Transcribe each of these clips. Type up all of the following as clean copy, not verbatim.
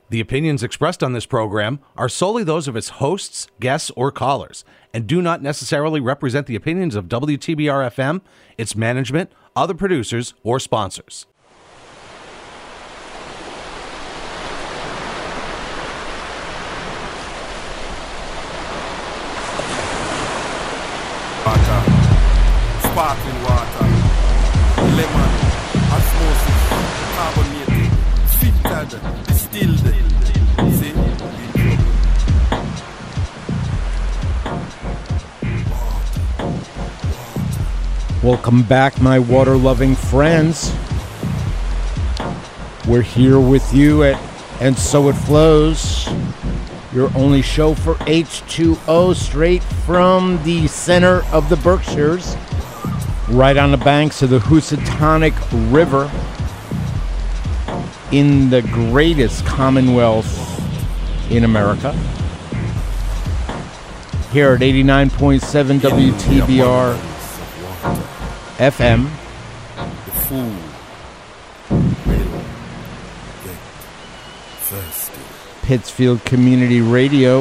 The opinions expressed on this program are solely those of its hosts, guests, or callers, and do not necessarily represent the opinions of WTBR-FM, its management, other producers, or sponsors. Water, sparkling water, lemon, osmosis, carbonated, filtered, distilled. See? Welcome back, my water-loving friends. We're here with you at And So It Flows, your only show for H2O, straight from the center of the Berkshires, right on the banks of the Housatonic River, in the greatest commonwealth in America. Here at 89.7 WTBR FM. The fool will get thirsty. Pittsfield Community Radio,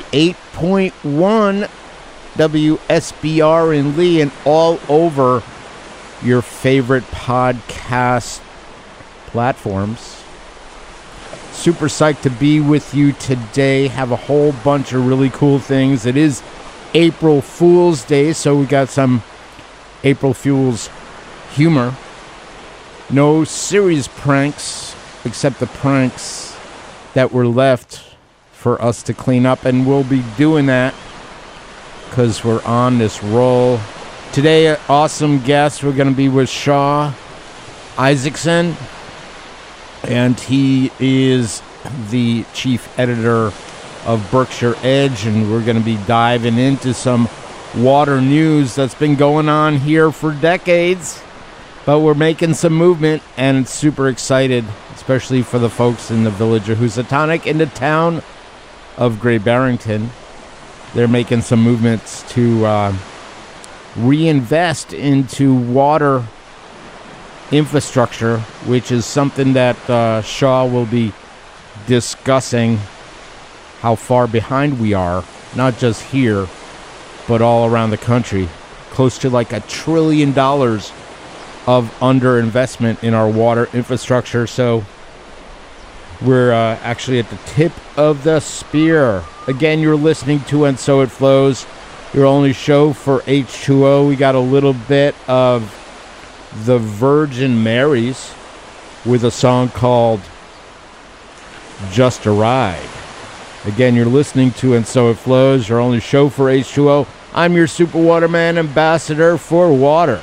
88.1 WSBR in Lee, and all over your favorite podcast platforms. Super psyched to be with you today. Have a whole bunch of really cool things. It is April Fool's Day, so we got some April Fool's humor. No serious pranks, except the pranks that were left for us to clean up, and we'll be doing that because we're on this roll. Today, an awesome guest. We're going to be with Shaw Isaacson, and he is the chief editor of Berkshire Edge, and we're going to be diving into some water news that's been going on here for decades, but we're making some movement, and it's super excited, especially for the folks in the village of Housatonic, in the town of Great Barrington. They're making some movements to reinvest into water infrastructure, which is something that Shaw will be discussing, how far behind we are, not just here, but all around the country. Close to like $1 trillion of underinvestment in our water infrastructure. So we're actually at the tip of the spear. Again, you're listening to And So It Flows, your only show for H2O. We got a little bit of the Virgin Marys with a song called Just a Ride. Again, you're listening to And So It Flows, your only show for H2O. I'm your Super Waterman ambassador for water.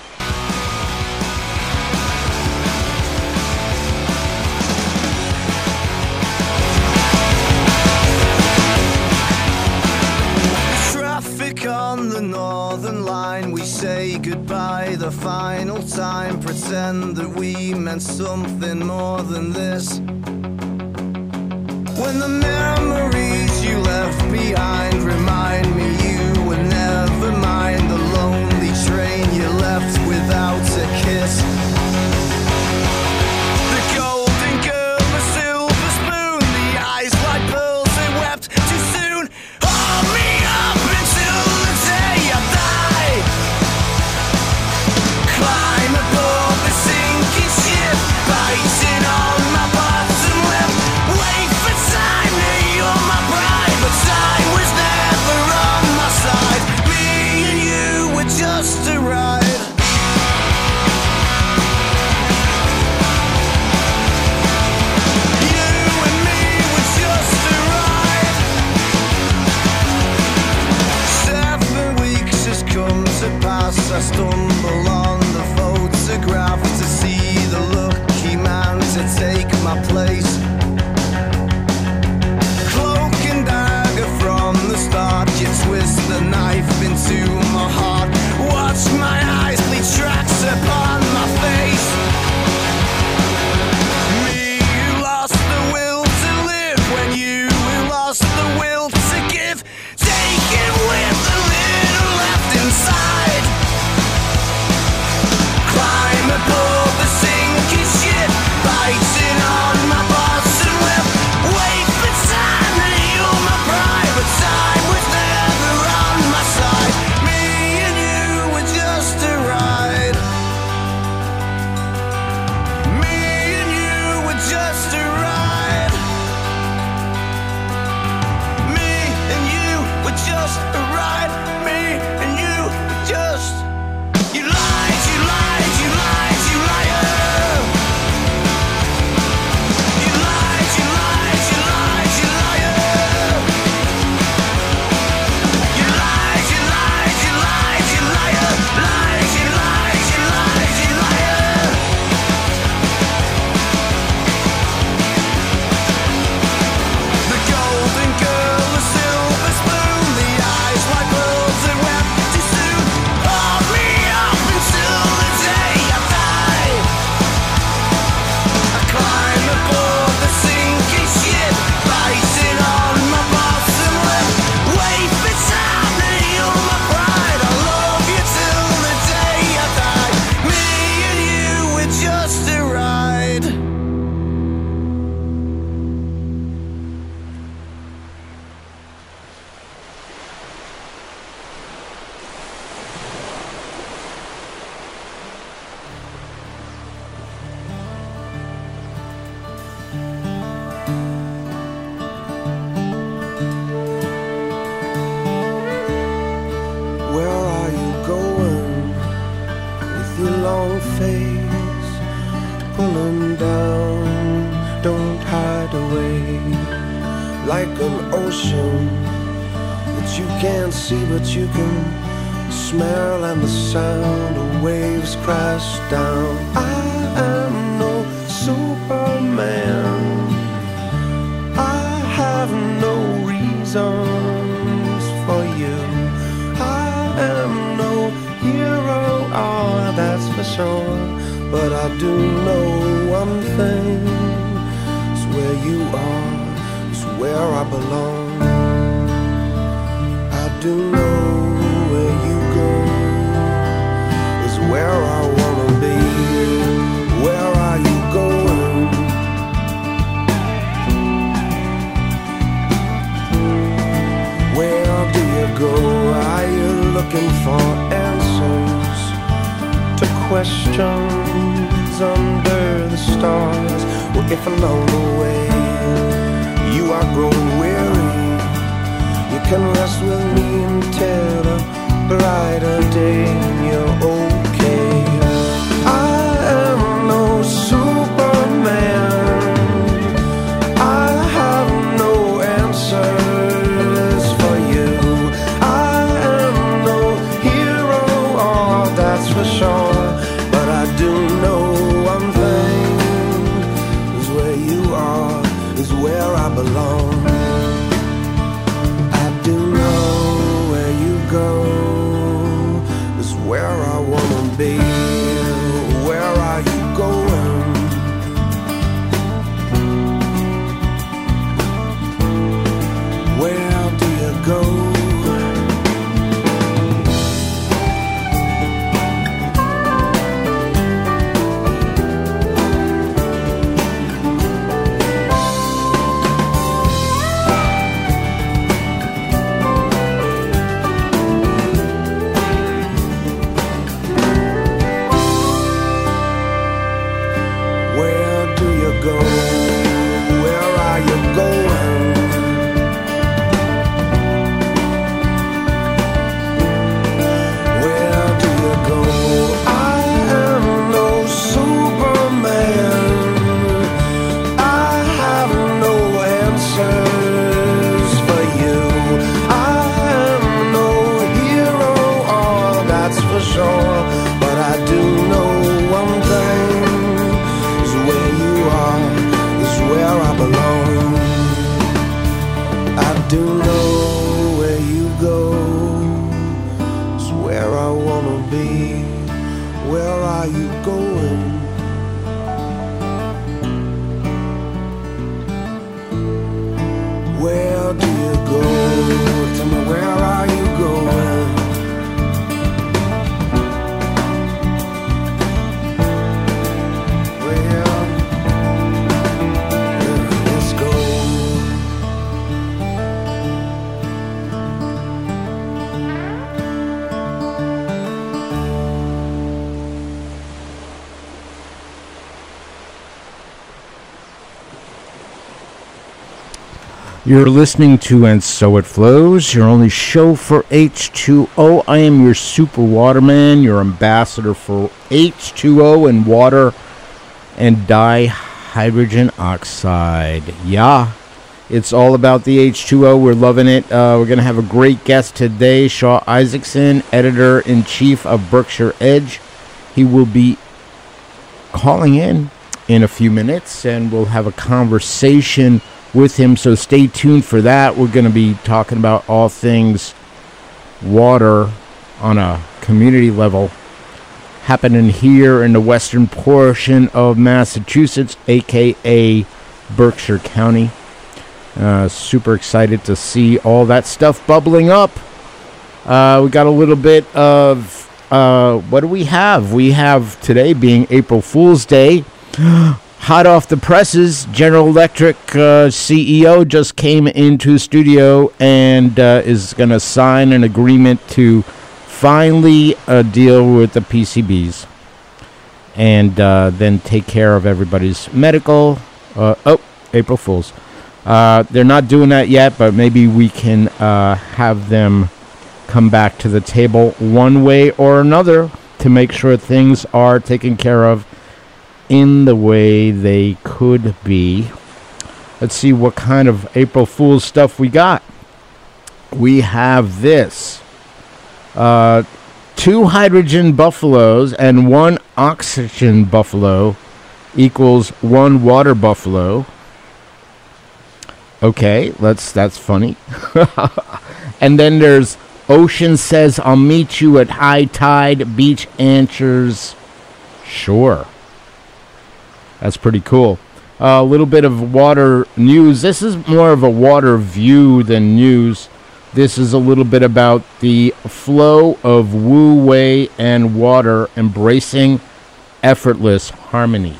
Traffic on the northern line, we say goodbye the final time, pretend that we meant something more than this. When the memories you left behind remind me you were never mine, the lonely train you left without a kiss. The golden girl, the silver spoon, the eyes like pearls they wept too soon. Hold me up until the day I die. Climb aboard the sinking ship, biting on my bottom lip. Wait for time, you're my bride, but time was never on like an ocean that you can't see but you can smell, and the sound of waves crash down. I am no Superman, I have no reasons for you. I am no hero, oh, that's for sure. But I do know one thing, it's where you are, it's where I belong. I do know where you go is where I wanna be. Where are you going? Where do you go? Are you looking for answers to questions under the stars? Well, if along the way you are growing weary, you can rest with me until a brighter day and you're okay. I am no Superman, I have no answers for you. I am no hero, oh, that's for sure. But I do know one thing, is where you are, is where I belong. Where I wanna be. Where are you going? Where do you go? You're listening to And So It Flows, your only show for H2O. I am your super waterman, your ambassador for H2O and water and dihydrogen oxide. Yeah, it's all about the H2O. We're loving it. We're going to have a great guest today, Shaw Isaacson, editor-in-chief of Berkshire Edge. He will be calling in a few minutes, and we'll have a conversation with him, so stay tuned for that. We're going to be talking about all things water on a community level happening here in the western portion of Massachusetts, aka Berkshire County. Super excited to see all that stuff bubbling up. We got a little bit of what do we have? We have today being April Fool's Day. Hot off the presses, General Electric CEO just came into studio and is going to sign an agreement to finally deal with the PCBs and then take care of everybody's medical. April Fools. They're not doing that yet, but maybe we can have them come back to the table one way or another to make sure things are taken care of in the way they could be. Let's see what kind of April Fool's stuff we got. We have this. 2 hydrogen buffaloes and 1 oxygen buffalo equals 1 water buffalo. Okay, that's funny. And then there's Ocean says, I'll meet you at high tide. Beach answers, sure. That's pretty cool. A little bit of water news. This is more of a water view than news. This is a little bit about the flow of Wu Wei and water embracing effortless harmony.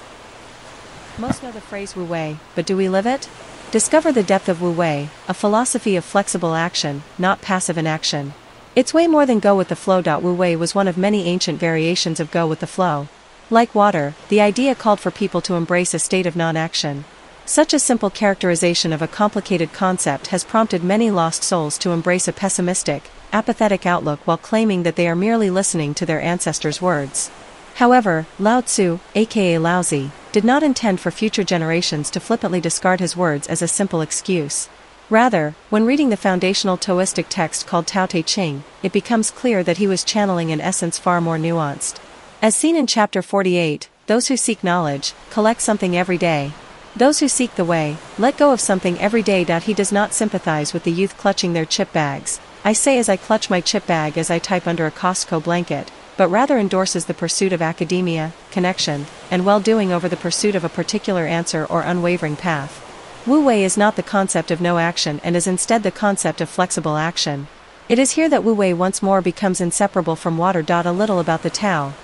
Most know the phrase Wu Wei, but do we live it? Discover the depth of Wu Wei, a philosophy of flexible action, not passive inaction. It's way more than go with the flow. Wu Wei was one of many ancient variations of go with the flow. Like water, the idea called for people to embrace a state of non-action. Such a simple characterization of a complicated concept has prompted many lost souls to embrace a pessimistic, apathetic outlook while claiming that they are merely listening to their ancestors' words. However, Lao Tzu, aka Laozi, did not intend for future generations to flippantly discard his words as a simple excuse. Rather, when reading the foundational Taoistic text called Tao Te Ching, it becomes clear that he was channeling an essence far more nuanced. As seen in chapter 48, those who seek knowledge, collect something every day. Those who seek the way, let go of something every day. He does not sympathize with the youth clutching their chip bags. I say as I clutch my chip bag as I type under a Costco blanket, but rather endorses the pursuit of academia, connection, and well-doing over the pursuit of a particular answer or unwavering path. Wu Wei is not the concept of no action and is instead the concept of flexible action. It is here that Wu Wei once more becomes inseparable from water. A little about the Tao,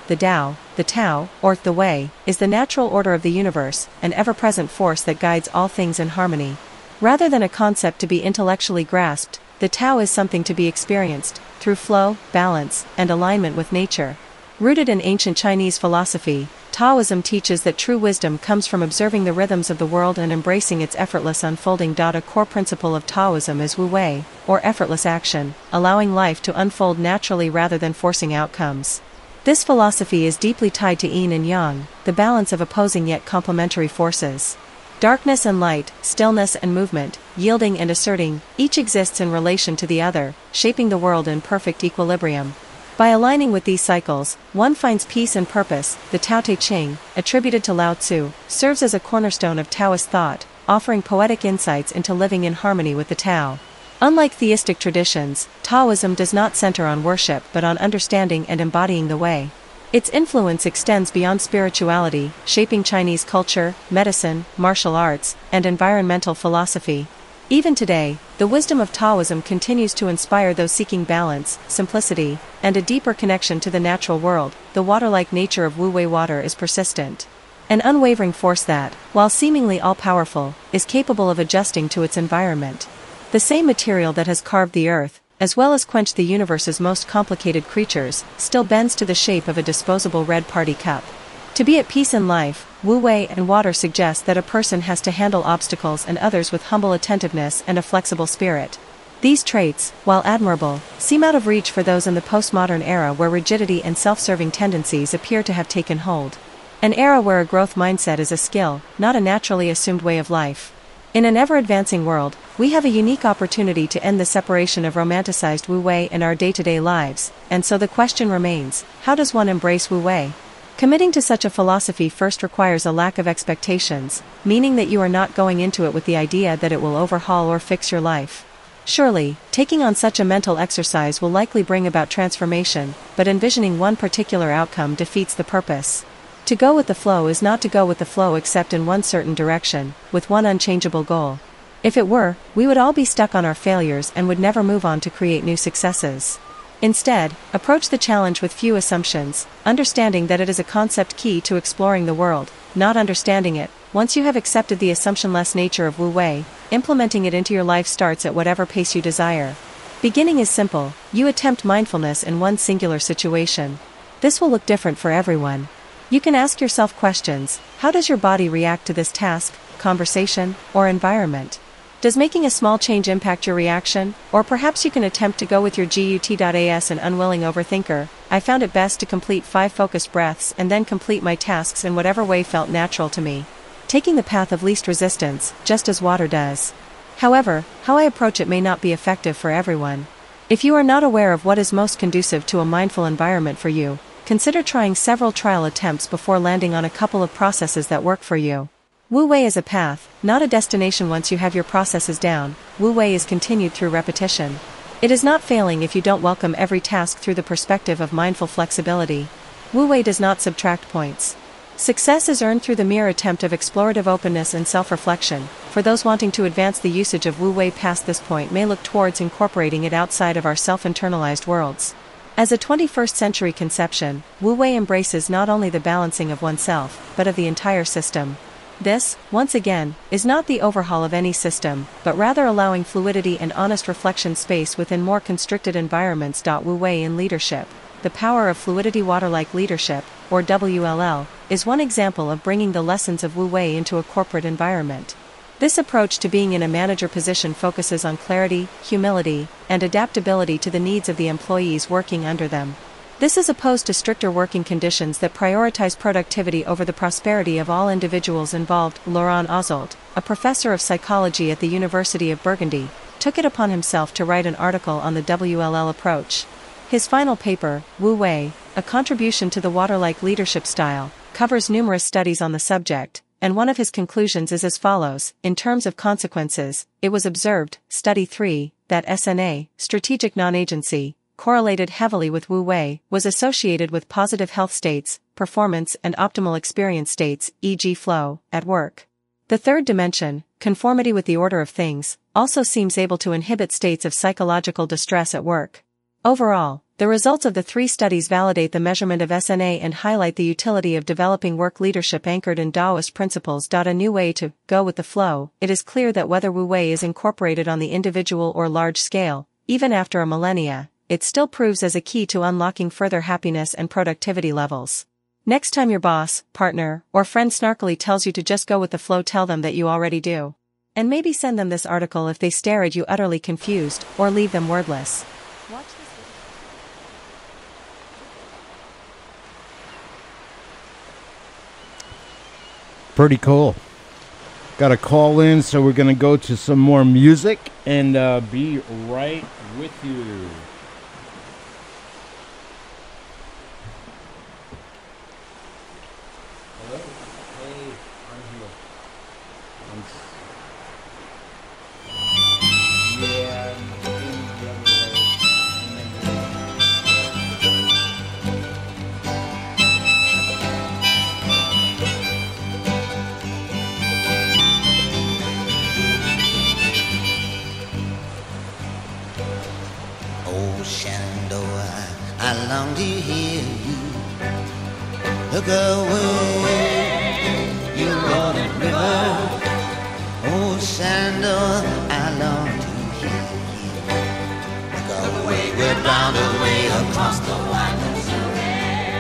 or the Way, is the natural order of the universe, an ever-present force that guides all things in harmony. Rather than a concept to be intellectually grasped, the Tao is something to be experienced, through flow, balance, and alignment with nature. Rooted in ancient Chinese philosophy, Taoism teaches that true wisdom comes from observing the rhythms of the world and embracing its effortless unfolding. A core principle of Taoism is Wu Wei, or effortless action, allowing life to unfold naturally rather than forcing outcomes. This philosophy is deeply tied to yin and yang, the balance of opposing yet complementary forces. Darkness and light, stillness and movement, yielding and asserting, each exists in relation to the other, shaping the world in perfect equilibrium. By aligning with these cycles, one finds peace and purpose. The Tao Te Ching, attributed to Lao Tzu, serves as a cornerstone of Taoist thought, offering poetic insights into living in harmony with the Tao. Unlike theistic traditions, Taoism does not center on worship but on understanding and embodying the way. Its influence extends beyond spirituality, shaping Chinese culture, medicine, martial arts, and environmental philosophy. Even today, the wisdom of Taoism continues to inspire those seeking balance, simplicity, and a deeper connection to the natural world. The water-like nature of Wu Wei water is persistent. An unwavering force that, while seemingly all-powerful, is capable of adjusting to its environment. The same material that has carved the earth, as well as quenched the universe's most complicated creatures, still bends to the shape of a disposable red party cup. To be at peace in life, Wu Wei and water suggest that a person has to handle obstacles and others with humble attentiveness and a flexible spirit. These traits, while admirable, seem out of reach for those in the postmodern era where rigidity and self-serving tendencies appear to have taken hold. An era where a growth mindset is a skill, not a naturally assumed way of life. In an ever-advancing world, we have a unique opportunity to end the separation of romanticized Wu Wei in our day-to-day lives, and so the question remains, how does one embrace Wu Wei? Committing to such a philosophy first requires a lack of expectations, meaning that you are not going into it with the idea that it will overhaul or fix your life. Surely, taking on such a mental exercise will likely bring about transformation, but envisioning one particular outcome defeats the purpose. To go with the flow is not to go with the flow except in one certain direction, with one unchangeable goal. If it were, we would all be stuck on our failures and would never move on to create new successes. Instead, approach the challenge with few assumptions, understanding that it is a concept key to exploring the world, not understanding it. Once you have accepted the assumptionless nature of Wu Wei, implementing it into your life starts at whatever pace you desire. Beginning is simple, you attempt mindfulness in one singular situation. This will look different for everyone. You can ask yourself questions: how does your body react to this task, conversation, or environment? Does making a small change impact your reaction? Or perhaps you can attempt to go with your gut. An unwilling overthinker, I found it best to complete 5 focused breaths and then complete my tasks in whatever way felt natural to me. taking the path of least resistance, just as water does. However, how I approach it may not be effective for everyone. If you are not aware of what is most conducive to a mindful environment for you, consider trying several trial attempts before landing on a couple of processes that work for you. Wu Wei is a path, not a destination. Once you have your processes down, Wu Wei is continued through repetition. It is not failing if you don't welcome every task through the perspective of mindful flexibility. Wu Wei does not subtract points. Success is earned through the mere attempt of explorative openness and self-reflection. For those wanting to advance the usage of Wu Wei past this point may look towards incorporating it outside of our self-internalized worlds. As a 21st century conception, Wu Wei embraces not only the balancing of oneself, but of the entire system. This, once again, is not the overhaul of any system, but rather allowing fluidity and honest reflection space within more constricted environments. Wu Wei in leadership. The power of fluidity. Water-like leadership, or WLL, is one example of bringing the lessons of Wu Wei into a corporate environment. This approach to being in a manager position focuses on clarity, humility, and adaptability to the needs of the employees working under them. This is opposed to stricter working conditions that prioritize productivity over the prosperity of all individuals involved. Laurent Ozolt, a professor of psychology at the University of Burgundy, took it upon himself to write an article on the WLL approach. His final paper, Wu Wei, a contribution to the water-like leadership style, covers numerous studies on the subject, and one of his conclusions is as follows. In terms of consequences, it was observed, Study 3, that SNA, strategic non-agency, correlated heavily with Wu Wei, was associated with positive health states, performance and optimal experience states, e.g. flow, at work. The third dimension, conformity with the order of things, also seems able to inhibit states of psychological distress at work. Overall, the results of the three studies validate the measurement of SNA and highlight the utility of developing work leadership anchored in Taoist principles. A new way to go with the flow. It is clear that whether Wu Wei is incorporated on the individual or large scale, even after a millennia, it still proves as a key to unlocking further happiness and productivity levels. Next time your boss, partner, or friend snarkily tells you to just go with the flow, tell them that you already do. And maybe send them this article if they stare at you utterly confused, or leave them wordless. Watch this video. Pretty cool. Got a call in, so we're going to go to some more music and be right with you. Hello? Hey, I'm here. Yeah, I'm in the other Oh, Shenandoah, I long to hear you. Look away, you rolling river. Oh, Shenandoah, I long to hear you. Look away, we're bound away across the wide Missouri.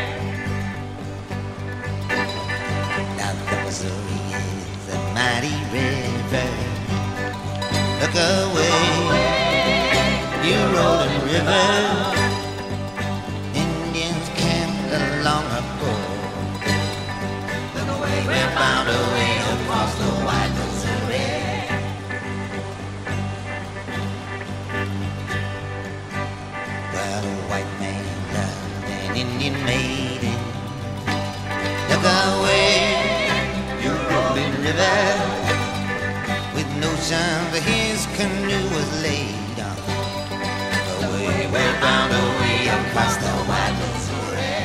Now the Missouri is a mighty river. Look away, you rolling river. Indians camped along a pole. Look away, we're bound away across the wide Missouri. Well, a white man loved an Indian maiden. Look away, you rolling river. With no sign that his canoe was laid. We're bound away across the wide Missouri.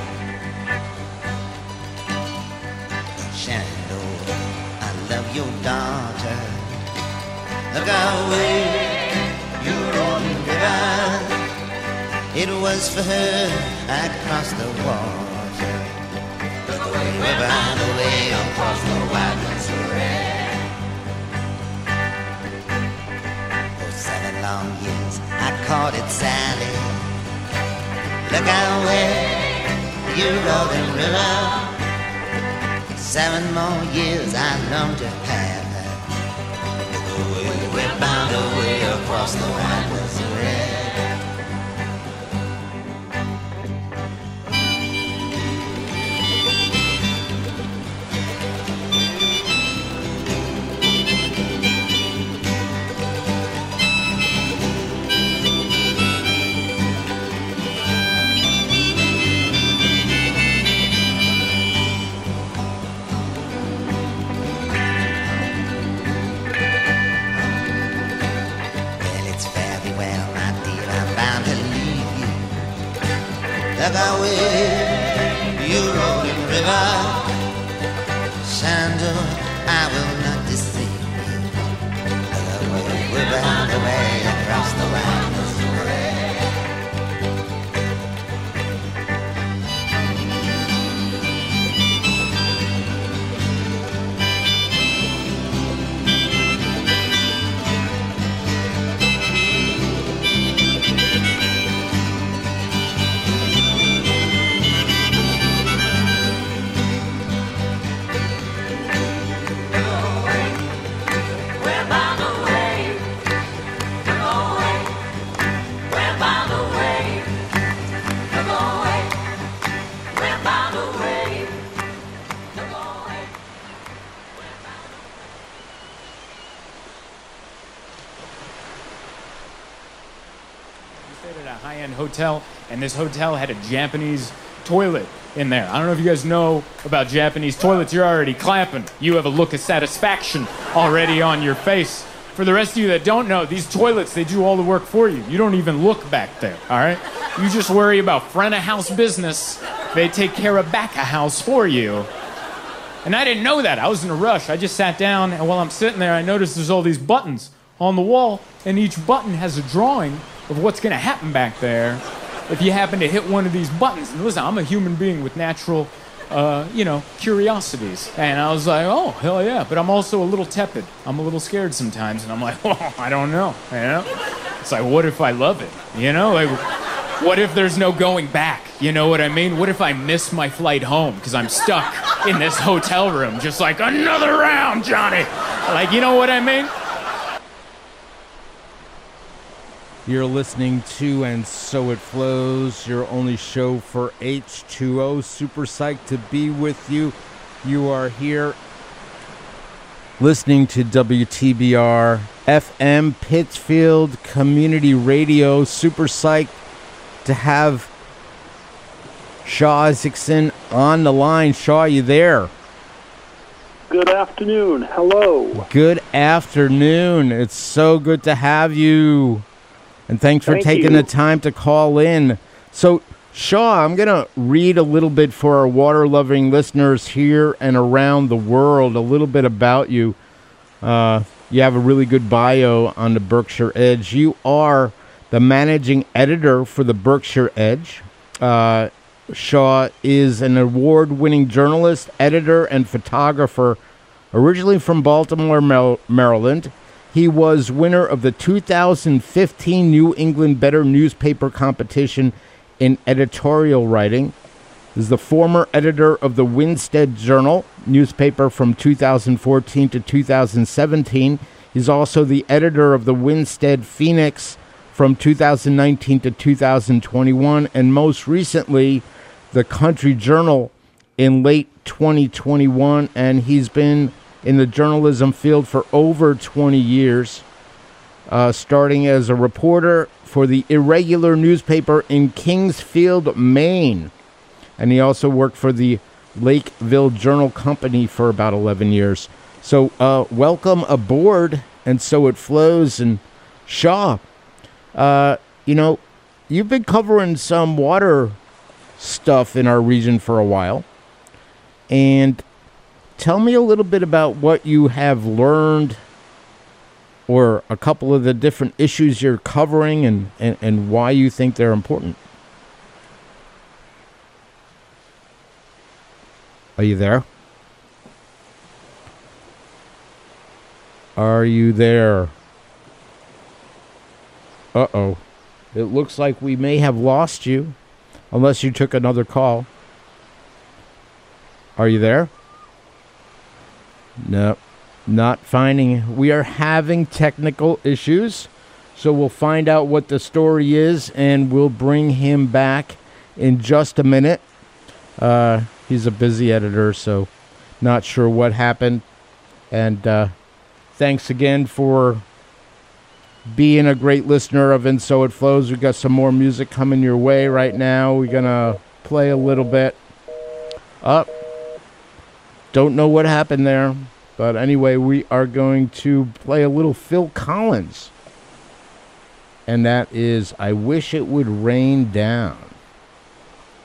Shenandoah, I love your daughter. Look away, you rolling river. It was for her I crossed the water. Look away, we're bound away across the wide Missouri. For 7 long years I called it Sally. Look away, you rolling river. 7 more years I long to have her. Look away, we're bound away across the wide Missouri. like a wave, you rolling river. Sandal, I will not deceive you. Like a wave, we're bound away across the land of gray. Hotel, and this hotel had a Japanese toilet in there. I don't know if you guys know about Japanese toilets. You're already clapping. You have a look of satisfaction already on your face. For the rest of you that don't know, these toilets, they do all the work for you. You don't even look back there, all right? You just worry about front of house business. They take care of back of house for you. And I didn't know that. I was in a rush. I just sat down, and while I'm sitting there, I noticed there's all these buttons on the wall, and each button has a drawing of what's going to happen back there if you happen to hit one of these buttons. And listen, I'm a human being with natural, curiosities. And I was like, oh, hell yeah. But I'm also a little tepid. I'm a little scared sometimes. And I'm like, oh, I don't know. You know? It's like, what if I love it? You know? Like, what if there's no going back? You know what I mean? What if I miss my flight home because I'm stuck in this hotel room just like, another round, Johnny. Like, you know what I mean? You're listening to And So It Flows, your only show for H2O. Super psyched to be with you. You are here listening to WTBR FM Pittsfield Community Radio. Super psyched to have Shaw Isaacson on the line. Shaw, you there? Good afternoon. Hello. Good afternoon. It's so good to have you. And thanks for taking the time to call in. So, Shaw, I'm going to read a little bit for our water-loving listeners here and around the world, a little bit about you. You have a really good bio on the Berkshire Edge. You are the managing editor for the Berkshire Edge. Shaw is an award-winning journalist, editor, and photographer, originally from Baltimore, Maryland. He was winner of the 2015 New England Better Newspaper Competition in editorial writing. He is the former editor of the Winstead Journal newspaper from 2014 to 2017. He's also the editor of the Winstead Phoenix from 2019 to 2021, and most recently, the Country Journal in late 2021, and he's been in the journalism field for over 20 years, starting as a reporter for the Irregular newspaper in Kingsfield, Maine. And he also worked for the Lakeville Journal Company for about 11 years. So welcome aboard, And So It Flows. And Shaw, you've been covering some water stuff in our region for a while. And tell me a little bit about what you have learned, or a couple of the different issues you're covering, and why you think they're important. Are you there? Are you there? Uh-oh. It looks like we may have lost you, unless you took another call. Are you there? No, not finding. We are having technical issues, so we'll find out what the story is, and we'll bring him back in just a minute. He's a busy editor, so not sure what happened. And thanks again for being a great listener of And So It Flows. We've got some more music coming your way right now. We're going to play a little bit. Don't know what happened there. But anyway, we are going to play a little Phil Collins. And that is I Wish It Would Rain Down.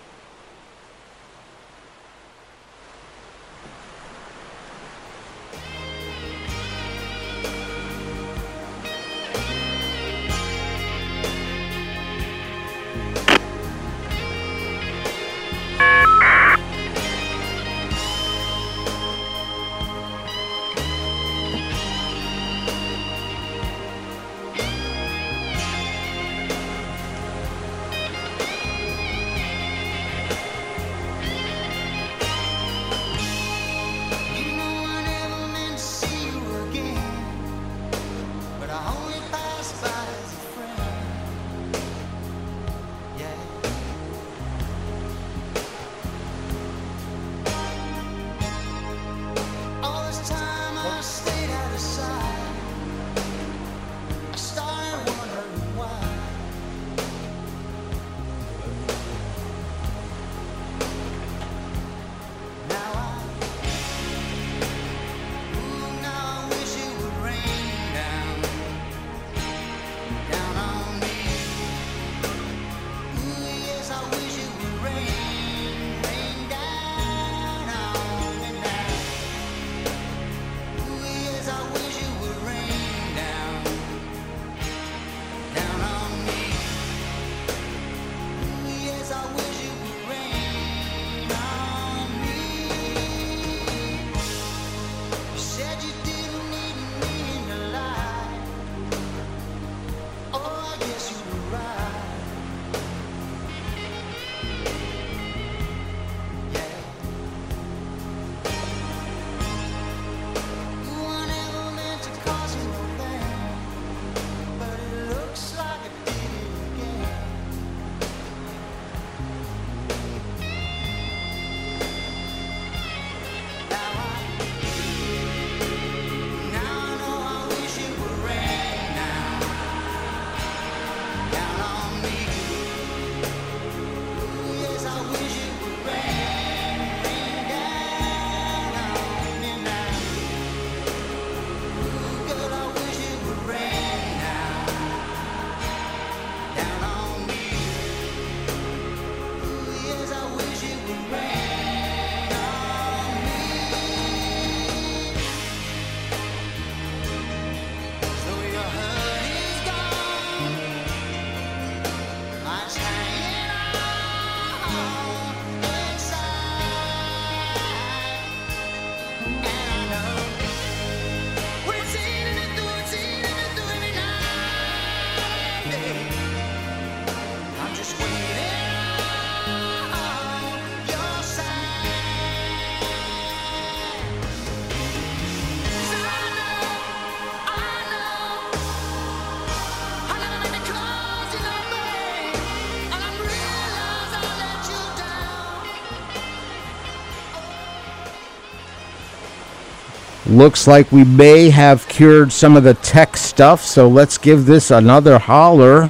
Looks like we may have cured some of the tech stuff, so let's give this another holler.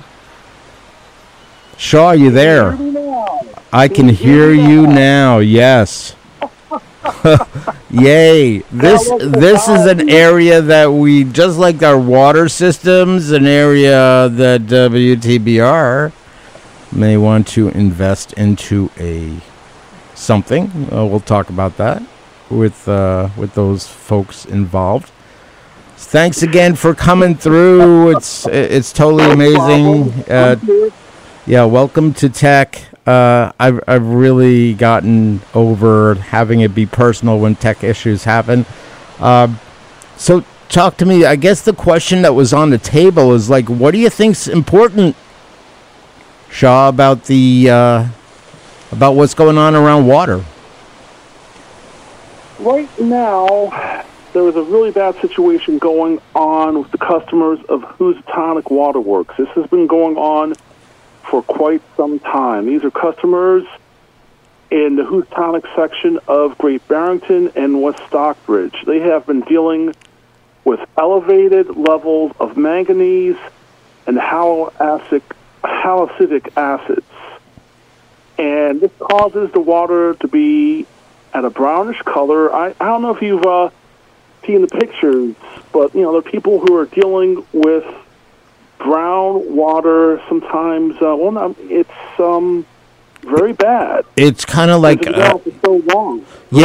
Shaw, you there? I can hear you now, yes. Yay. This is an area that we, just like our water systems, an area that WTBR may want to invest into something. We'll talk about that with those folks involved. Thanks again for coming through. It's totally amazing. Yeah, welcome to tech. I've really gotten over having it be personal when tech issues happen. So talk to me. I guess the question that was on the table is like, what do you think's important, Shaw, about what's going on around water? Right now, there is a really bad situation going on with the customers of Housatonic Waterworks. This has been going on for quite some time. These are customers in the Housatonic section of Great Barrington and West Stockbridge. They have been dealing with elevated levels of manganese and haloacidic acids. And this causes the water to be at a brownish color. I don't know if you've seen the pictures, but there are people who are dealing with brown water sometimes. It's very bad. It's kind of like it's been out for so long.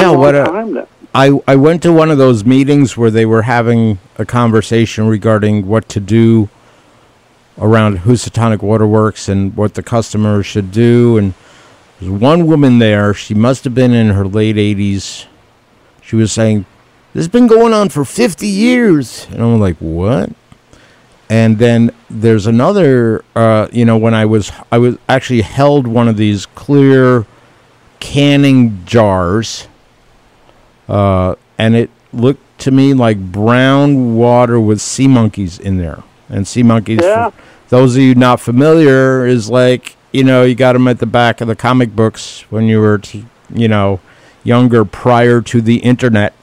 I went to one of those meetings where they were having a conversation regarding what to do around Housatonic Waterworks and what the customers should do. And there's one woman there. She must have been in her late 80s. She was saying, "This has been going on for 50 years." And I'm like, what? And then there's another, when I was actually held one of these clear canning jars, and it looked to me like brown water with sea monkeys in there. And sea monkeys, for those of you not familiar, is like, you got them at the back of the comic books when you were, younger, prior to the internet.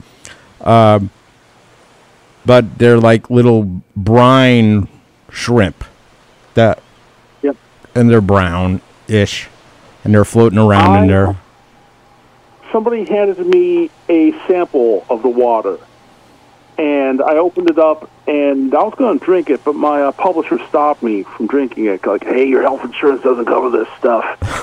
But they're like little brine shrimp and they're brown-ish, and they're floating around in there. Somebody handed me a sample of the water, and I opened it up, and I was going to drink it, but my publisher stopped me from drinking it. Like, hey, your health insurance doesn't cover this stuff.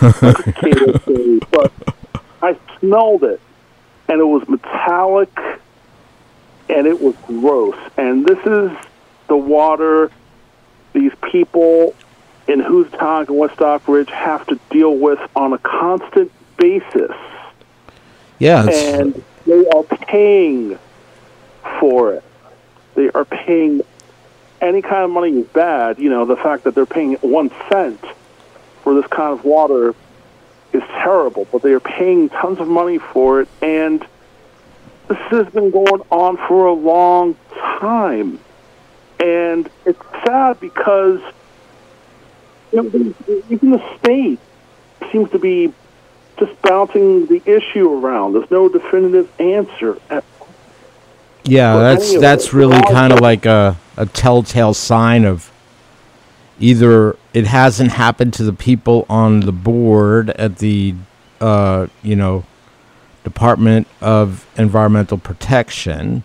But I smelled it, and it was metallic, and it was gross. And this is the water these people in Housatonic and West Stockbridge have to deal with on a constant basis. Yeah. And they are paying for it. They are paying any kind of money is bad. The fact that they're paying 1 cent for this kind of water is terrible, but they are paying tons of money for it, and this has been going on for a long time. And it's sad because even the state seems to be just bouncing the issue around. There's no definitive answer. Yeah, that's really kind of like a telltale sign of either it hasn't happened to the people on the board at the, Department of Environmental Protection,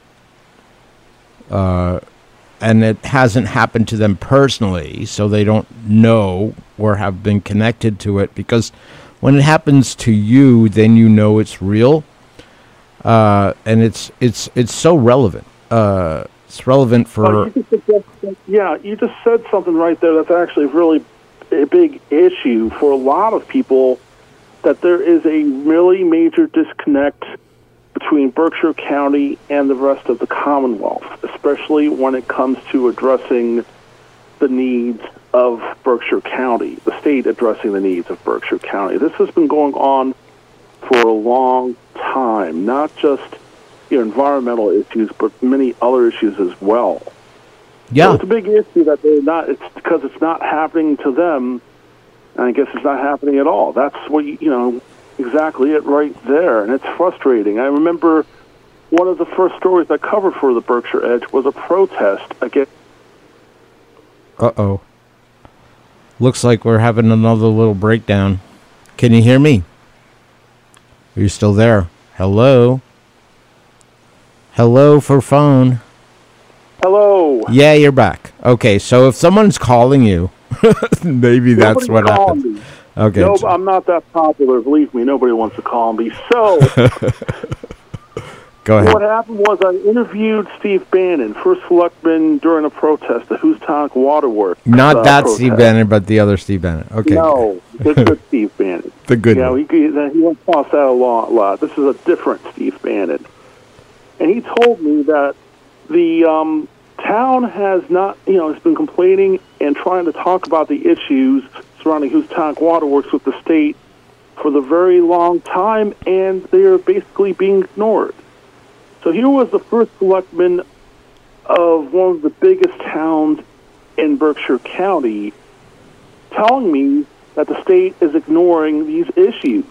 and it hasn't happened to them personally, so they don't know or have been connected to it. Because when it happens to you, then you know it's real, and it's so relevant. It's relevant for. You just said something right there that's actually really a big issue for a lot of people. That there is a really major disconnect between Berkshire County and the rest of the Commonwealth, especially when it comes to addressing the needs of Berkshire County, the state addressing the needs of Berkshire County. This has been going on for a long time, not just environmental issues, but many other issues as well. Yeah. So it's a big issue that they're not, it's because it's not happening to them, and I guess it's not happening at all. That's what, exactly it right there, and it's frustrating. I remember one of the first stories I covered for the Berkshire Edge was a protest against. Uh-oh. Looks like we're having another little breakdown. Can you hear me? Are you still there? Hello? Hello for phone. Hello. Yeah, you're back. Okay, so if someone's calling you, maybe that's Nobody what called happens. me. Okay. No, I'm not that popular. Believe me, nobody wants to call me. So, Go ahead. what happened was I interviewed Steve Bannon, first selectman during a protest, the Housatonic Waterworks. Not that protest. Steve Bannon, but the other Steve Bannon. Okay. No, the good Steve Bannon. The good Yeah, one. he went past that a lot. This is a different Steve Bannon. And he told me that the town has not, has been complaining and trying to talk about the issues surrounding Housatonic Waterworks with the state for the very long time, and they are basically being ignored. So here was the first selectman of one of the biggest towns in Berkshire County telling me that the state is ignoring these issues.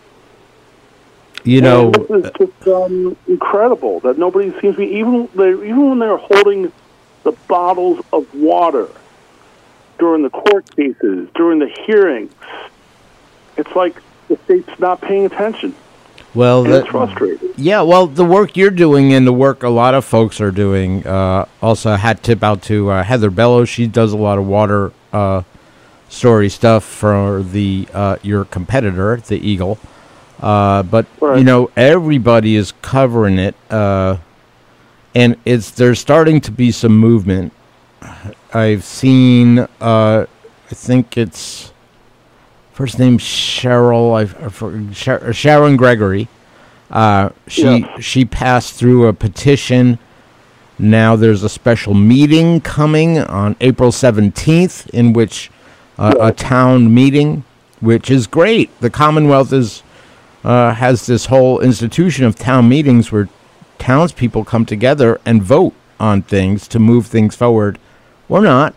You know, And this is just incredible that nobody seems to be, even when they're holding the bottles of water during the court cases, during the hearings, it's like the state's not paying attention. well, And it's frustrating. yeah, well, the work you're doing and the work a lot of folks are doing, also hat tip out to Heather Bellows. She does a lot of water story stuff for the your competitor, the Eagle. But, Right. Everybody is covering it, and there's starting to be some movement. I've seen, I think it's first name Cheryl, Sharon Gregory. She passed through a petition. Now there's a special meeting coming on April 17th in which a town meeting, which is great. The Commonwealth has this whole institution of town meetings where townspeople come together and vote on things to move things forward or not.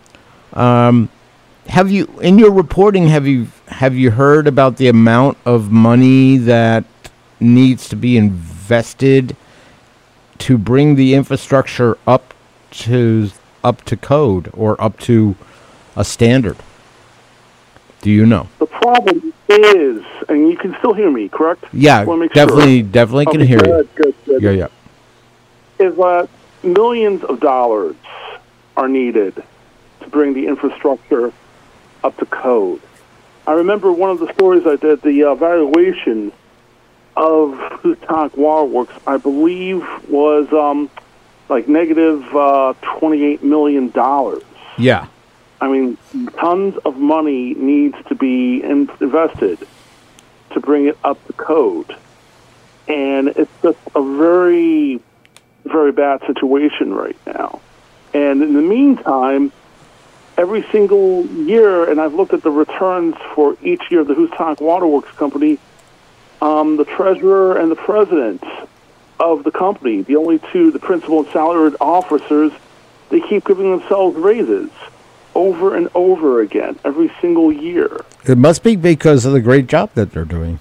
Have you, in your reporting, have you heard about the amount of money that needs to be invested to bring the infrastructure up to code or up to a standard? Do you know? The problem is, and you can still hear me, correct? Yeah, Wanna make definitely sure. can Okay, hear you. good. Yeah. Is that millions of dollars are needed to bring the infrastructure up to code. I remember one of the stories I did, the valuation of Housatonic Waterworks, I believe, was like negative $28 million. Yeah. I mean, tons of money needs to be invested to bring it up to code. And it's just a very, very bad situation right now. And in the meantime, every single year, and I've looked at the returns for each year of the Housatonic Waterworks Company, the treasurer and the president of the company, the only two, the principal and salaried officers, they keep giving themselves raises over and over again, every single year. It must be because of the great job that they're doing.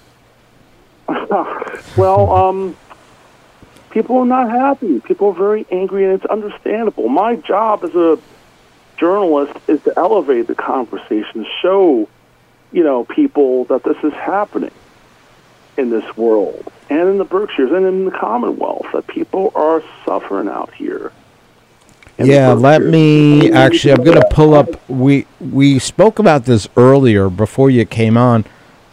Well, people are not happy. People are very angry, and it's understandable. My job as a journalist is to elevate the conversation, show, people that this is happening in this world, and in the Berkshires, and in the Commonwealth, that people are suffering out here. Yeah, let me actually, I'm going to pull up, we spoke about this earlier before you came on,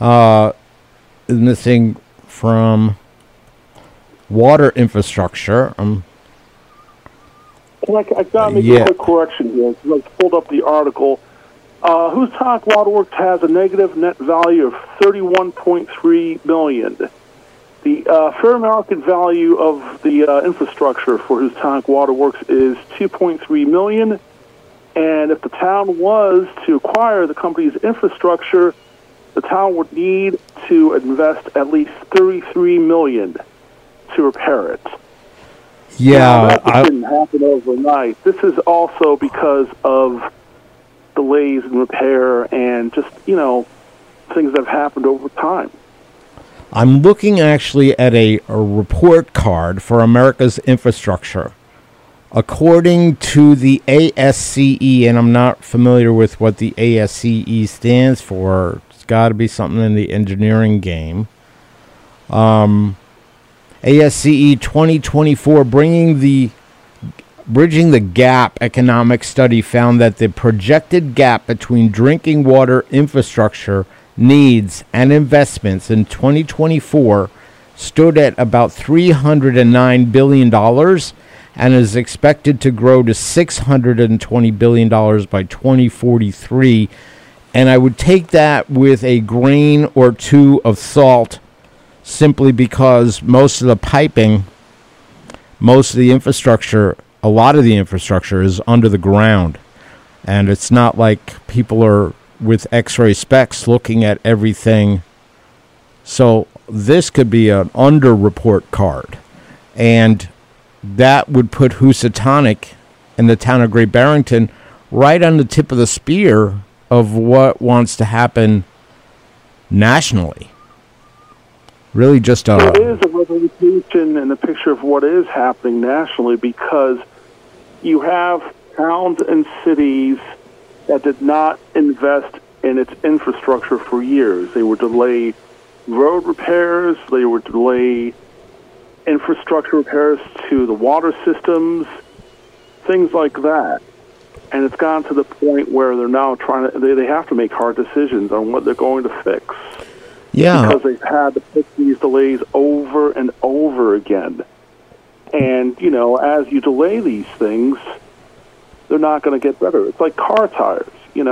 missing from water infrastructure. And I got to make a quick correction here. I pulled up the article. Housatonic Waterworks has a negative net value of $31.3 million. The fair market value of the infrastructure for Housatonic Waterworks is $2.3 million. And if the town was to acquire the company's infrastructure, the town would need to invest at least $33 million to repair it. Yeah, that didn't happen overnight. This is also because of delays in repair and just, things that have happened over time. I'm looking actually at a report card for America's infrastructure. According to the ASCE, and I'm not familiar with what the ASCE stands for. It's got to be something in the engineering game. ASCE 2024, Bridging the Gap economic study found that the projected gap between drinking water infrastructure needs and investments in 2024 stood at about $309 billion and is expected to grow to $620 billion by 2043. And I would take that with a grain or two of salt, simply because most of the piping, most of the infrastructure, a lot of the infrastructure is under the ground. And it's not like people are with X-ray specs looking at everything. So this could be an under-report card. And that would put Housatonic in the town of Great Barrington right on the tip of the spear of what wants to happen nationally. Really just It is a representation in the picture of what is happening nationally, because you have towns and cities that did not invest in its infrastructure for years. They were delayed road repairs, they were delayed infrastructure repairs to the water systems, things like that. And it's gotten to the point where they're now they have to make hard decisions on what they're going to fix. Yeah. Because they've had to fix these delays over and over again. And, as you delay these things, they're not going to get better. It's like car tires,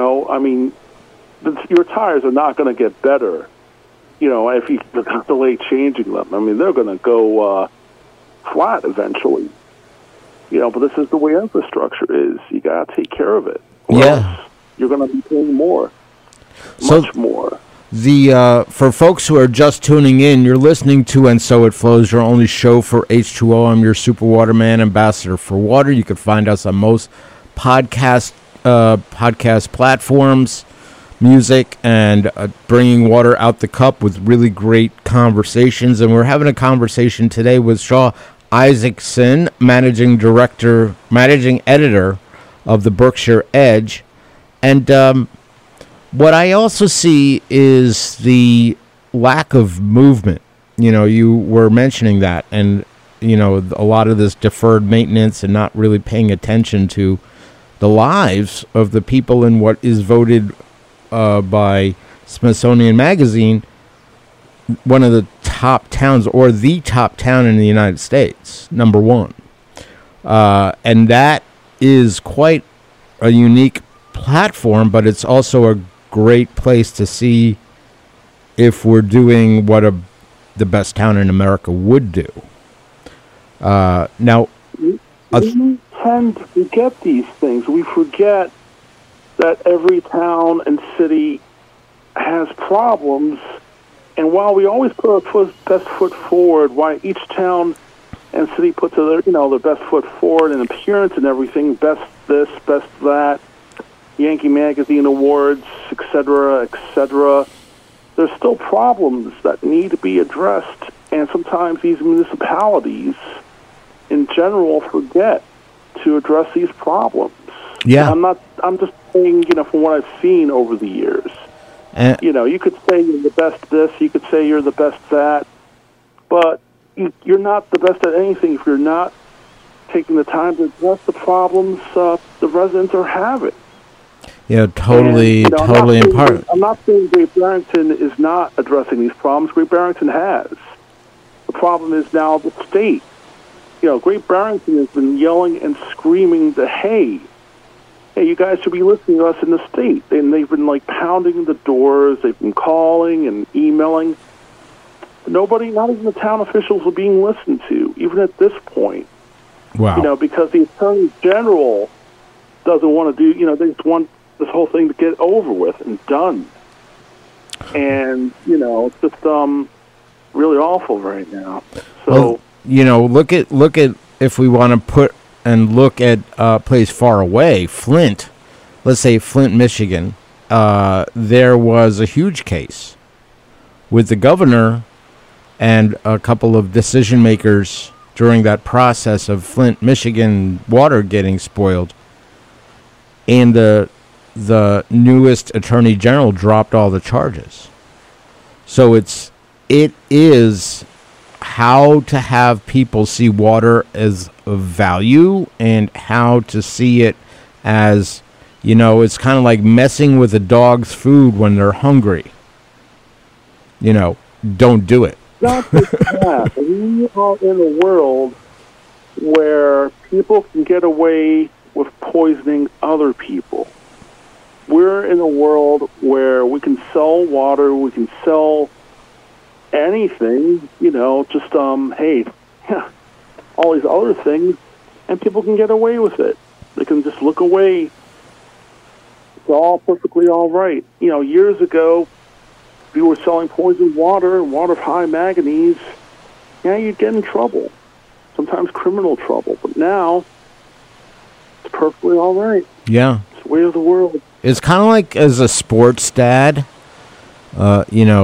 your tires are not going to get better, if you delay changing them. They're going to go flat eventually. But this is the way infrastructure is. You got to take care of it. Or else you're going to be paying more. Much more. For folks who are just tuning in, you're listening to And So It Flows, your only show for H2O. I'm your Super Waterman, ambassador for water. You can find us on most podcast platforms, music, and bringing water out the cup with really great conversations. And we're having a conversation today with Shaw Isaacson, managing editor of the Berkshire Edge. And what I also see is the lack of movement. You were mentioning that, and, a lot of this deferred maintenance and not really paying attention to the lives of the people in what is voted by Smithsonian Magazine one of the top towns, or the top town in the United States, number one. And that is quite a unique platform, but it's also a great place to see if we're doing what the best town in America would do. Now, we tend to forget these things. We forget that every town and city has problems, and while we always put our best foot forward, why each town and city puts their best foot forward in appearance and everything, best this, best that, Yankee Magazine awards, etc., etc., there's still problems that need to be addressed, and sometimes these municipalities in general forget to address these problems. Yeah. I'm just saying, from what I've seen over the years. You could say you're the best this, you could say you're the best that, but you're not the best at anything if you're not taking the time to address the problems the residents are having. Yeah, totally in part. I'm not saying Great Barrington is not addressing these problems. Great Barrington has. The problem is now the state. Great Barrington has been yelling and screaming that, hey, you guys should be listening to us in the state. And they've been, pounding the doors. They've been calling and emailing. Nobody, not even the town officials, are being listened to, even at this point. Wow. Because the Attorney General doesn't want to do, they just want this whole thing to get over with and done. And, it's just really awful right now. So, look at if we want to look at a place far away, Flint. Let's say Flint, Michigan. There was a huge case with the governor and a couple of decision makers during that process of Flint, Michigan water getting spoiled. And the newest attorney general dropped all the charges. So it is how to have people see water as a value and how to see it as, it's kind of like messing with a dog's food when they're hungry. Don't do it. Not just that. We are in a world where people can get away with poisoning other people. We're in a world where we can sell water, we can sell anything, just, all these other things, and people can get away with it. They can just look away. It's all perfectly all right. Years ago, if you were selling poisoned water, water of high manganese, you'd get in trouble, sometimes criminal trouble. But now, it's perfectly all right. Yeah. It's the way of the world. It's kind of like as a sports dad, I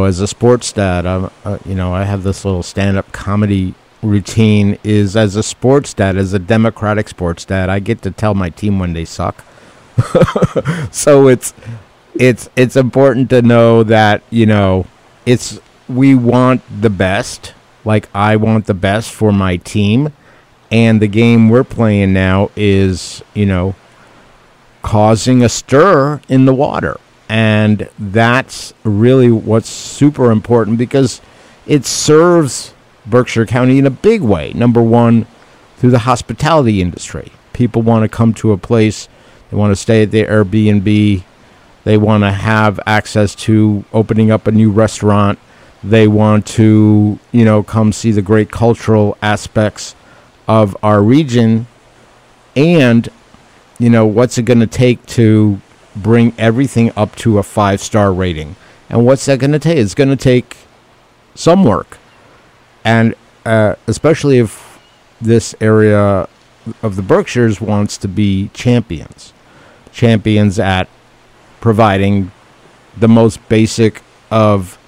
have this little stand-up comedy routine. Is as a sports dad, as a Democratic sports dad, I get to tell my team when they suck. So it's important to know that, we want the best. Like, I want the best for my team. And the game we're playing now is, causing a stir in the water. And that's really what's super important because it serves Berkshire County in a big way. Number one, through the hospitality industry. People want to come to a place. They want to stay at their Airbnb. They want to have access to opening up a new restaurant. They want to, come see the great cultural aspects of our region. And, what's it going to take to bring everything up to a 5-star rating? And what's that going to take? It's going to take some work. And especially if this area of the Berkshires wants to be champions at providing the most basic of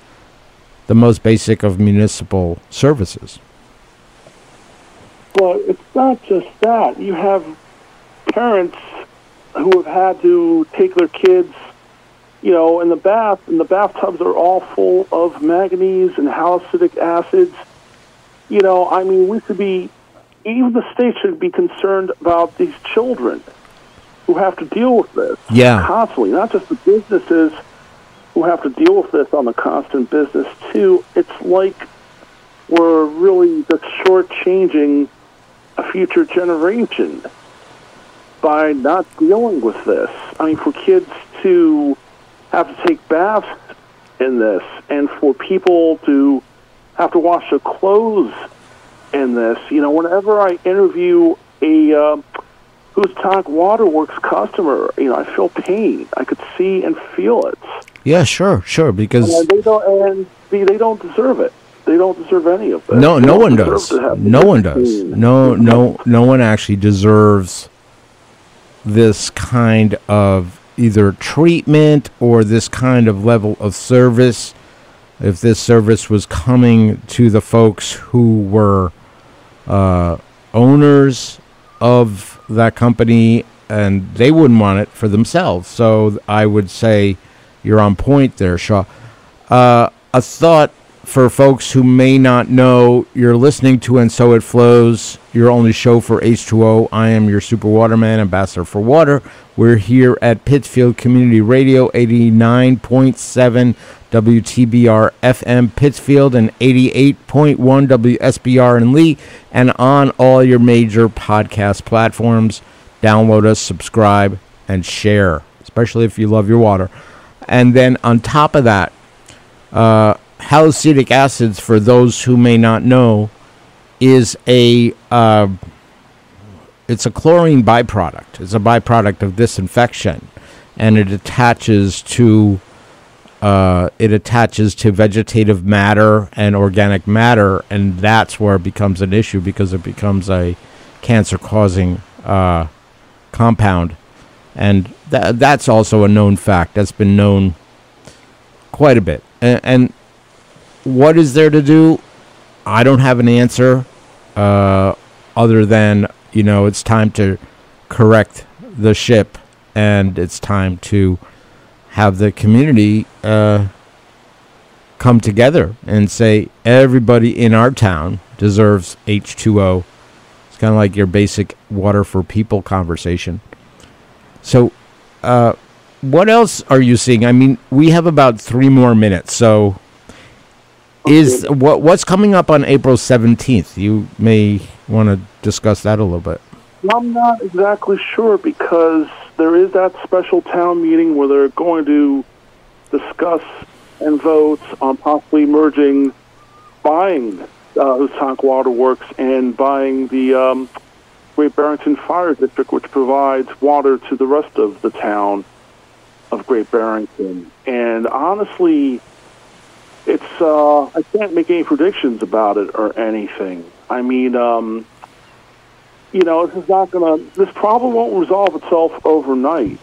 municipal services. But it's not just that. You have parents who have had to take their kids, in the bath, and the bathtubs are all full of manganese and halocytic acids. We should be, even the state should be concerned about these children who have to deal with this constantly, not just the businesses who have to deal with this on a constant business, too. It's like we're really just shortchanging a future generation by not dealing with this. For kids to have to take baths in this, and for people to have to wash their clothes in this. Whenever I interview a Housatonic Waterworks customer, I feel pain. I could see and feel it. Yeah, sure, because they don't deserve it. They don't deserve any of it. No one does. No one does. No one actually deserves this kind of either treatment or this kind of level of service. If this service was coming to the folks who were owners of that company, and they wouldn't want it for themselves. So I would say you're on point there, Shaw. A thought for folks who may not know, you're listening to And So It Flows, your only show for H2O. I am your Super Waterman, ambassador for water. We're here at Pittsfield Community Radio, 89.7 WTBR FM Pittsfield and 88.1 WSBR in Lee, and on all your major podcast platforms. Download us, subscribe, and share, especially if you love your water. And then on top of that, halocytic acids, for those who may not know, is it's a chlorine byproduct. It's a byproduct of disinfection, and it attaches to vegetative matter and organic matter, and that's where it becomes an issue because it becomes a cancer-causing compound. And that's also a known fact. That's been known quite a bit. And what is there to do? I don't have an answer other than, it's time to correct the ship, and it's time to have the community come together and say everybody in our town deserves H2O. It's kind of like your basic water for people conversation. So what else are you seeing? I mean, we have about 3 more minutes. So what's coming up on April 17th? You may want to discuss that a little bit. I'm not exactly sure, because there is that special town meeting where they're going to discuss and vote on possibly buying Housatonic Water Works and buying the Great Barrington Fire District, which provides water to the rest of the town of Great Barrington. And honestly, it's I can't make any predictions about it or anything. I mean, this problem won't resolve itself overnight.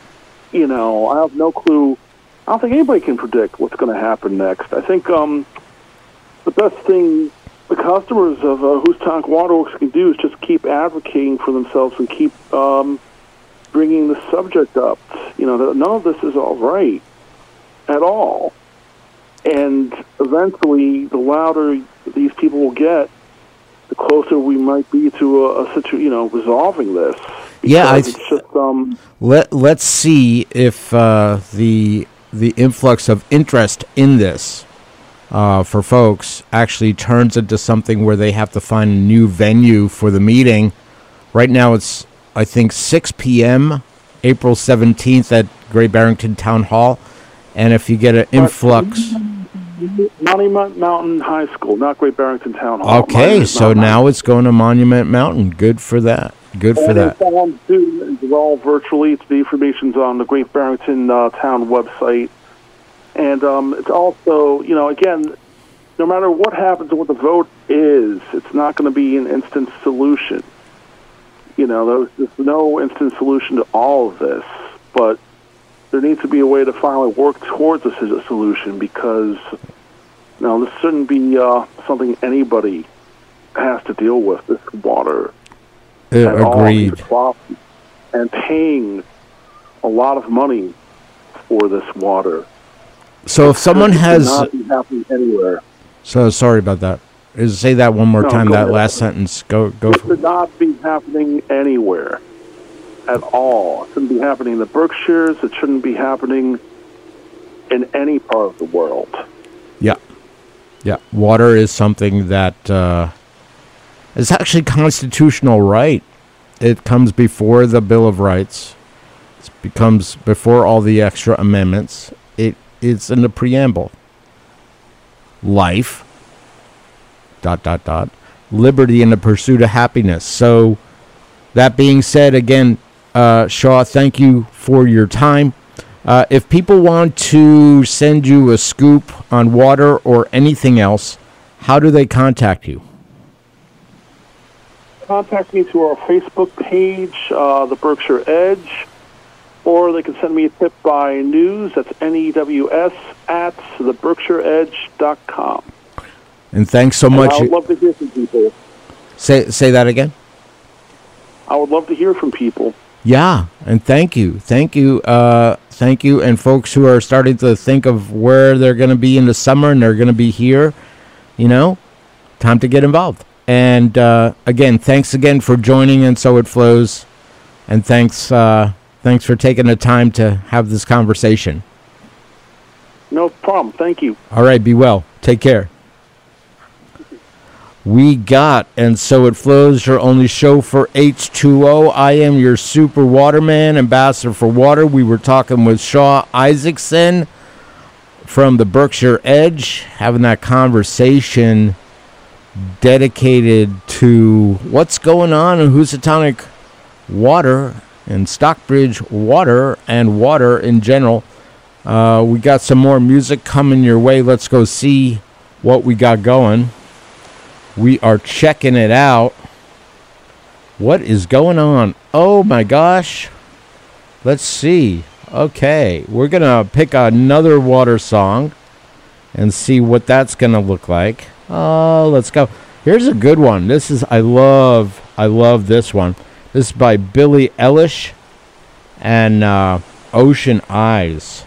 I have no clue. I don't think anybody can predict what's going to happen next. I think the best thing the customers of Housatonic Water Works can do is just keep advocating for themselves and keep bringing the subject up. That none of this is all right at all. And eventually, the louder these people will get, the closer we might be to resolving this. Yeah, it's just let's see if the influx of interest in this for folks actually turns into something where they have to find a new venue for the meeting. Right now, it's I think 6 p.m. April 17th at Great Barrington Town Hall, and if you get an influx. Monument Mountain High School, not Great Barrington Town Hall. Okay, so now it's going to Monument Mountain. Good for that. Good for that. It's all virtually. The information's on the Great Barrington Town website. And it's also, again, no matter what happens and what the vote is, it's not going to be an instant solution. There's no instant solution to all of this. But there needs to be a way to finally work towards a solution, because this shouldn't be something anybody has to deal with, this water. Agreed. And paying a lot of money for this water. So if someone has... not be happening anywhere. So sorry about that. Say that one more time, that last sentence. Go It for it. should not be happening anywhere at all. It shouldn't be happening in the Berkshires. It shouldn't be happening in any part of the world. Yeah. Yeah. Water is something that is actually constitutional right. It comes before the Bill of Rights. It becomes before all the extra amendments. It's in the preamble. Life, ... liberty and the pursuit of happiness. So that being said, again, Shaw, thank you for your time. If people want to send you a scoop on water or anything else, how do they contact you? Contact me through our Facebook page, the Berkshire Edge, or they can send me a tip by news, that's NEWS, at theberkshireedge.com. And thanks so much. I would love to hear from people. Say that again? I would love to hear from people. Yeah, and thank you. Thank you, and folks who are starting to think of where they're going to be in the summer and they're going to be here, time to get involved. And again, thanks again for joining And So It Flows, and thanks for taking the time to have this conversation. No problem. Thank you. All right, be well. Take care. We got And So It Flows, your only show for H2O. I am your super waterman, ambassador for water. We were talking with Shaw Isaacson from the Berkshire Edge, having that conversation dedicated to what's going on in Housatonic Water and Stockbridge Water and water in general. We got some more music coming your way. Let's go see what we got going. We are checking it out. What is going on? Oh my gosh. Let's see. Okay, we're going to pick another water song and see what that's going to look like. Oh, let's go. Here's a good one. I love this one. This is by Billie Eilish and Ocean Eyes.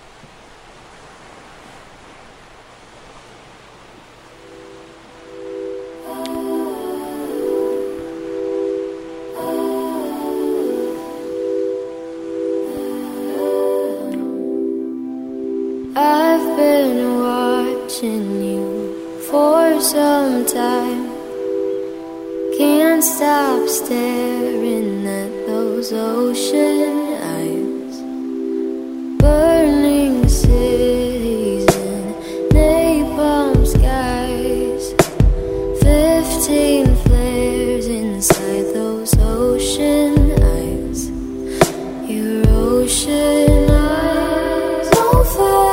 I've been watching you for some time. Can't stop staring at those ocean eyes. Burning cities and napalm skies. 15 flares inside those ocean eyes. Your ocean eyes on fire.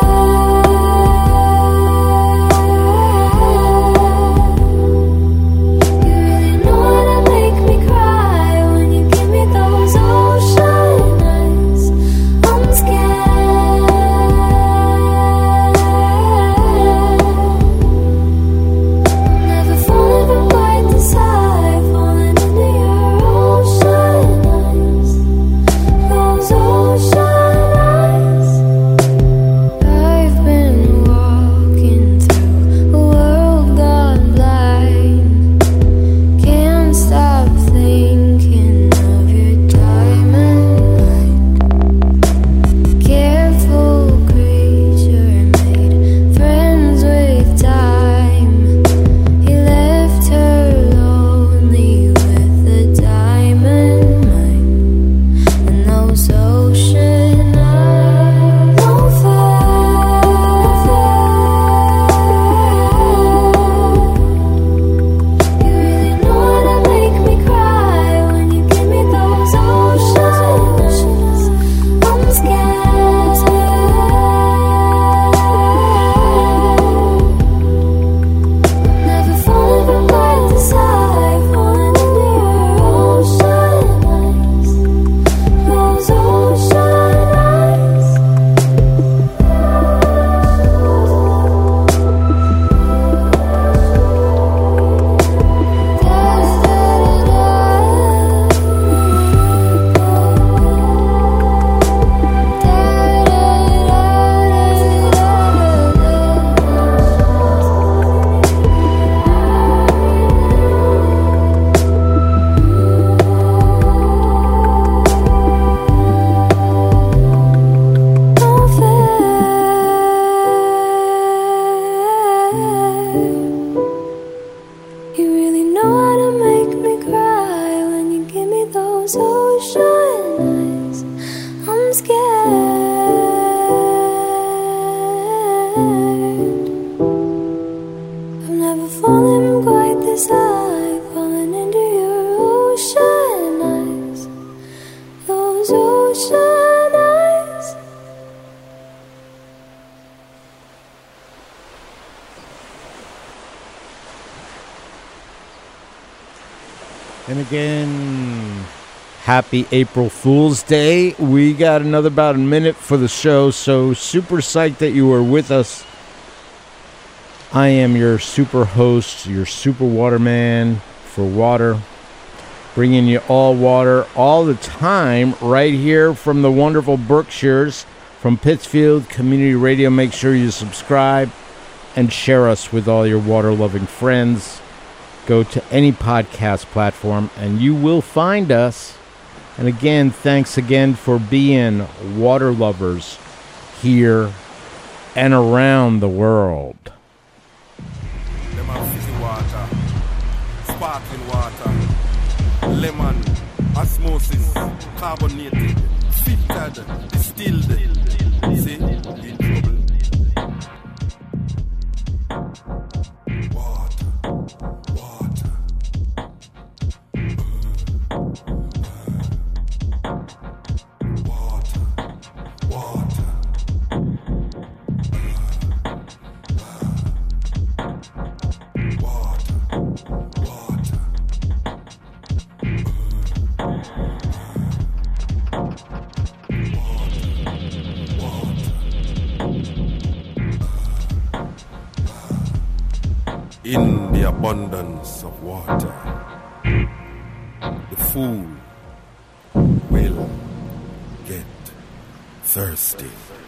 And again, happy April Fool's Day. We got about a minute for the show, so super psyched that you are with us. I am your super host, your super waterman for water, bringing you all water all the time right here from the wonderful Berkshires, from Pittsfield Community Radio. Make sure you subscribe and share us with all your water-loving friends. Go to any podcast platform and you will find us. And again, thanks again for being water lovers here and around the world. Them have city water, sparkling water, lemon, osmosis, carbonated, filtered, distilled. See, in trouble. Water. in the abundance of water, the fool will get thirsty.